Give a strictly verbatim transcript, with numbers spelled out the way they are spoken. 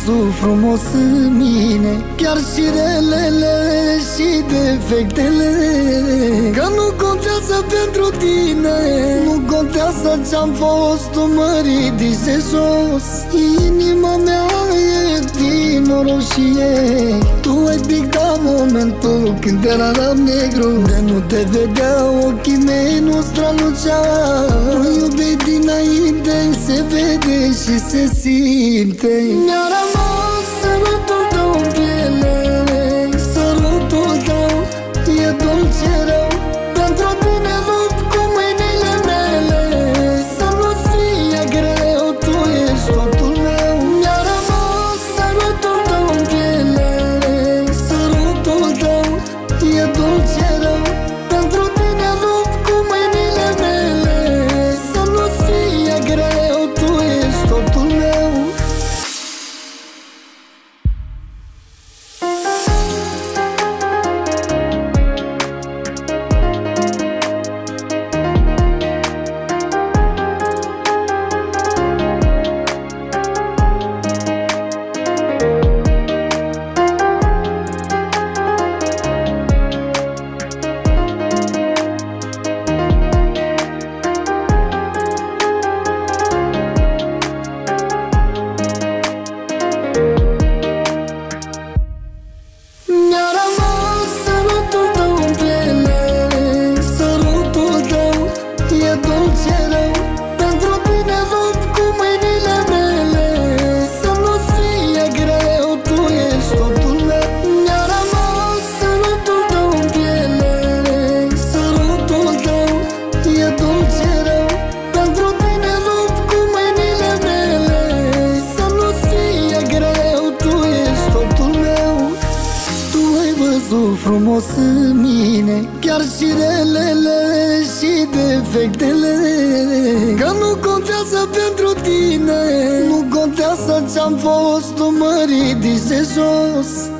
văzut frumos în mine, chiar și relele și defectele. Că nu contează pentru tine, nu contează ce-am fost, tu mă ridici de jos. Inima mea e din roșie, tu ai pictat momentul când eram negru. De nu te vedeau ochii mei nu străluceau. Nu iubeai dinainte, se vede și se simte. Mi-a rămas sărutul tău în piele, sărutul tău e dulce rău. Pentru tine lupt cu mâinile mele, să nu-ți fie greu, tu ești totul meu. Mi-a rămas sărutul tău în piele, sărutul tău e dulce rău. Pentru tine lupt cu mâinile mele, să nu-ți fie greu, tu ești totul meu. Mi-a rămas sărutul tău în piele, sărutul tău e dulce rău. Pentru tine lupt cu mâinile mele, să nu-ți fie greu, tu ești totul meu. Mi-a rămas sărutul tău în piele, sărutul tău e dulce rău. Pentru tine lupt cu mâinile mele, să nu-ți fie greu, tu ești totul meu. Tu ai văzut frumos în mine, chiar și relele și defectele. Că nu contează pentru tine, nu contează ce-am fost, tu mă ridici de jos.